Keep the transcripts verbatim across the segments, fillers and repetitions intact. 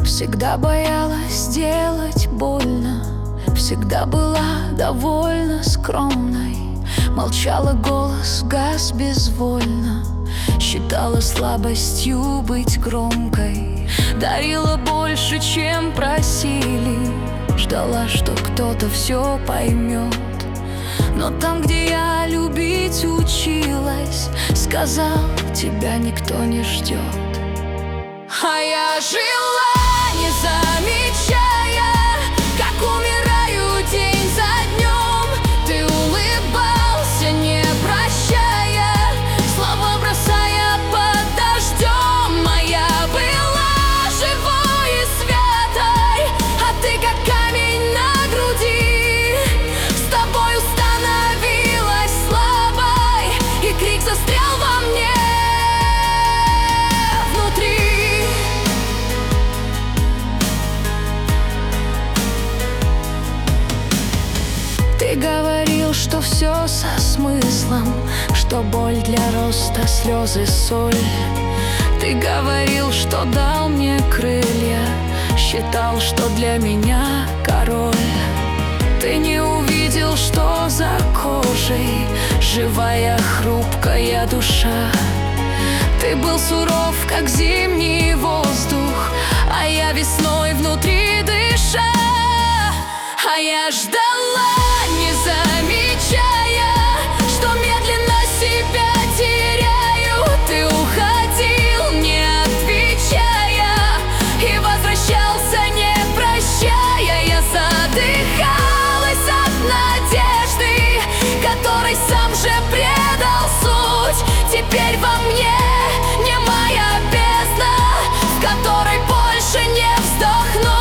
Всегда боялась сделать больно, всегда была довольно скромной. Молчала, голос гас безвольно, считала слабостью быть громкой. Дарила больше, чем просили, ждала, что кто-то все поймет. Но там, где я любить училась, сказал: тебя никто не ждет. А я жила, не замечая, как умираю день за днем. Ты улыбался, не прощая, слова бросая под дождем. Моя была живой и святой, а ты как камень на груди. С тобою становилась слабой, и крик застрял во мне. Ты говорил, что все со смыслом, что боль для роста, слезы, соль. Ты говорил, что дал мне крылья, считал, что для меня король. Ты не увидел, что за кожей живая, хрупкая душа. Ты был суров, как зимний воздух, а я весной внутри дыша. А я ждала, не замечая, что медленно себя теряю. Ты уходил, не отвечая, и возвращался, не прощая. Я задыхалась от надежды, которой сам же предал суть. Теперь во мне немая бездна, в которой больше не вздохнуть.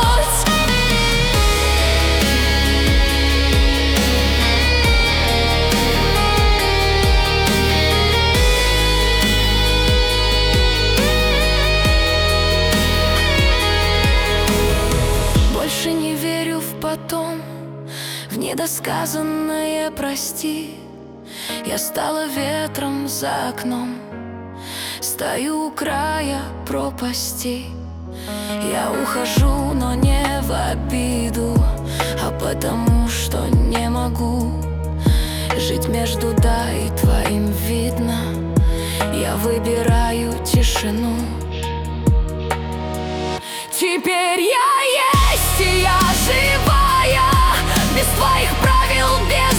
Больше не верю в потом, в недосказанное прости. Я стала ветром за окном, стою у края пропасти. Я ухожу, но не в обиду, а потому что не могу жить между «да» и твоим видно. Я выбираю тишину. Теперь я есть, и я живая, без твоих правил, без